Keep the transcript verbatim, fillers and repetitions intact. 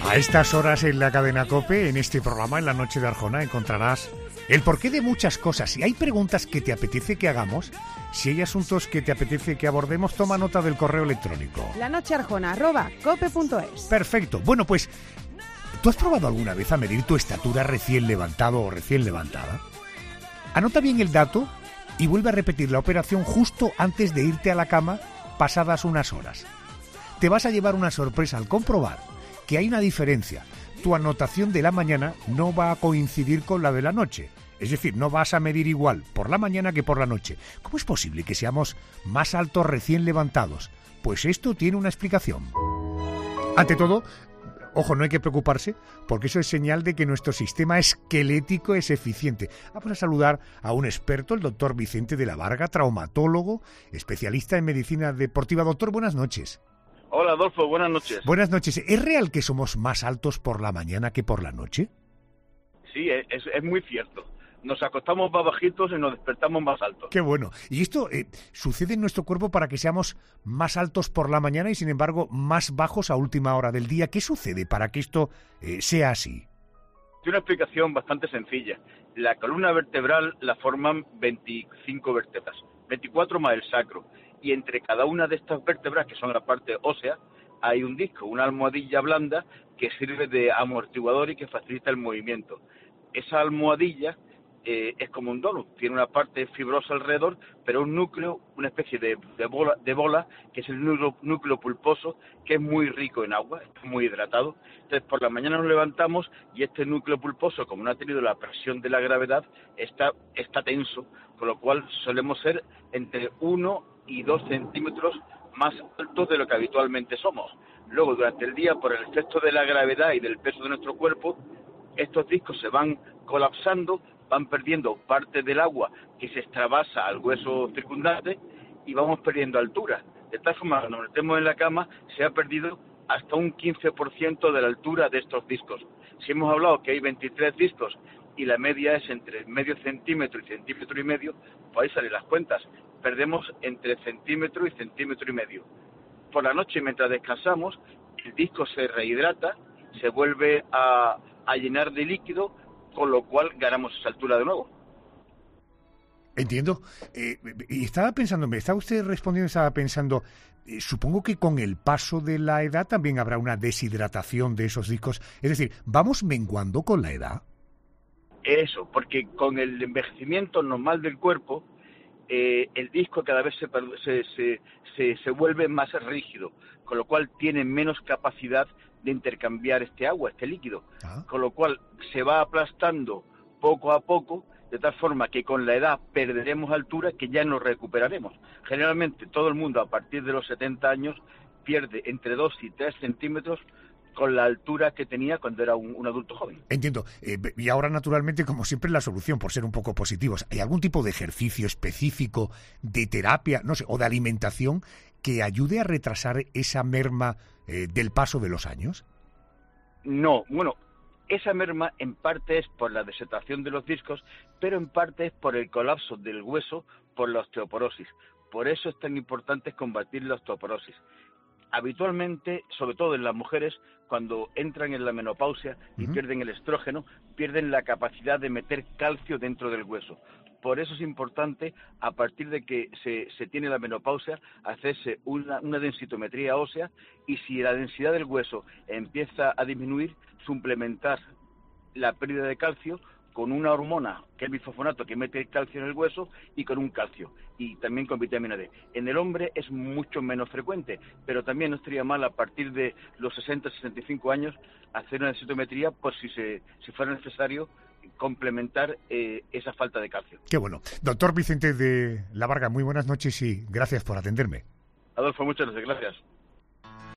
A estas horas en la cadena COPE, en este programa, en la noche de Arjona, encontrarás el porqué de muchas cosas. Si hay preguntas que te apetece que hagamos, si hay asuntos que te apetece que abordemos, toma nota del correo electrónico. lanochearjona arroba cope punto es. Perfecto. Bueno, pues, ¿tú has probado alguna vez a medir tu estatura recién levantado o recién levantada? Anota bien el dato y vuelve a repetir la operación justo antes de irte a la cama, pasadas unas horas. Te vas a llevar una sorpresa al comprobar que hay una diferencia. Tu anotación de la mañana no va a coincidir con la de la noche. Es decir, no vas a medir igual por la mañana que por la noche. ¿Cómo es posible que seamos más altos recién levantados? Pues esto tiene una explicación. Ante todo, ojo, no hay que preocuparse, porque eso es señal de que nuestro sistema esquelético es eficiente. Vamos a saludar a un experto, el doctor Vicente de la Varga, traumatólogo, especialista en medicina deportiva. Doctor, buenas noches. Hola, Adolfo, buenas noches. Buenas noches. ¿Es real que somos más altos por la mañana que por la noche? Sí, es, es muy cierto. Nos acostamos más bajitos y nos despertamos más altos. Qué bueno. ¿Y esto eh, sucede en nuestro cuerpo para que seamos más altos por la mañana y, sin embargo, más bajos a última hora del día? ¿Qué sucede para que esto eh, sea así? Tiene una explicación bastante sencilla. La columna vertebral la forman veinticinco vértebras, veinticuatro más el sacro. Y entre cada una de estas vértebras, que son la parte ósea, hay un disco, una almohadilla blanda que sirve de amortiguador y que facilita el movimiento. Esa almohadilla eh, es como un donut, tiene una parte fibrosa alrededor, pero un núcleo, una especie de, de, bola, de bola, que es el núcleo, núcleo pulposo, que es muy rico en agua, es muy hidratado. Entonces, por la mañana nos levantamos y este núcleo pulposo, como no ha tenido la presión de la gravedad, está, está tenso, con lo cual solemos ser entre uno y dos centímetros más altos de lo que habitualmente somos. Luego, durante el día, por el efecto de la gravedad y del peso de nuestro cuerpo, estos discos se van colapsando, van perdiendo parte del agua que se extravasa al hueso circundante y vamos perdiendo altura. De tal forma, cuando nos metemos en la cama, se ha perdido hasta un quince por ciento de la altura de estos discos. Si hemos hablado que hay veintitrés discos y la media es entre medio centímetro y centímetro y medio, pues ahí salen las cuentas. Perdemos entre centímetro y centímetro y medio. Por la noche, mientras descansamos, el disco se rehidrata, se vuelve a, a llenar de líquido, con lo cual ganamos esa altura de nuevo. Entiendo. Eh, y estaba pensando, me estaba usted respondiendo, estaba pensando, eh, supongo que con el paso de la edad también habrá una deshidratación de esos discos. Es decir, ¿vamos menguando con la edad? Eso, porque con el envejecimiento normal del cuerpo, Eh, el disco cada vez se, se, se, se, se vuelve más rígido, con lo cual tiene menos capacidad de intercambiar este agua, este líquido, ah. con lo cual se va aplastando poco a poco, de tal forma que con la edad perderemos altura que ya no recuperaremos. Generalmente todo el mundo a partir de los setenta años pierde entre dos y tres centímetros con la altura que tenía cuando era un, un adulto joven. Entiendo. Eh, y ahora, naturalmente, como siempre, la solución, por ser un poco positivos. ¿Hay algún tipo de ejercicio específico, de terapia, no sé, o de alimentación que ayude a retrasar esa merma eh, del paso de los años? No, bueno, esa merma en parte es por la deshidratación de los discos, pero en parte es por el colapso del hueso por la osteoporosis. Por eso es tan importante combatir la osteoporosis. Habitualmente, sobre todo en las mujeres, cuando entran en la menopausia y uh-huh. pierden el estrógeno, pierden la capacidad de meter calcio dentro del hueso. Por eso es importante, a partir de que se, se tiene la menopausia, hacerse una, una densitometría ósea y si la densidad del hueso empieza a disminuir, suplementar la pérdida de calcio con una hormona, que es el bifosfonato, que mete el calcio en el hueso, y con un calcio, y también con vitamina D. En el hombre es mucho menos frecuente, pero también no estaría mal a partir de los sesenta, sesenta y cinco años hacer una densitometría por si, se, si fuera necesario complementar eh, esa falta de calcio. Qué bueno. Doctor Vicente de la Varga, muy buenas noches y gracias por atenderme. Adolfo, muchas gracias.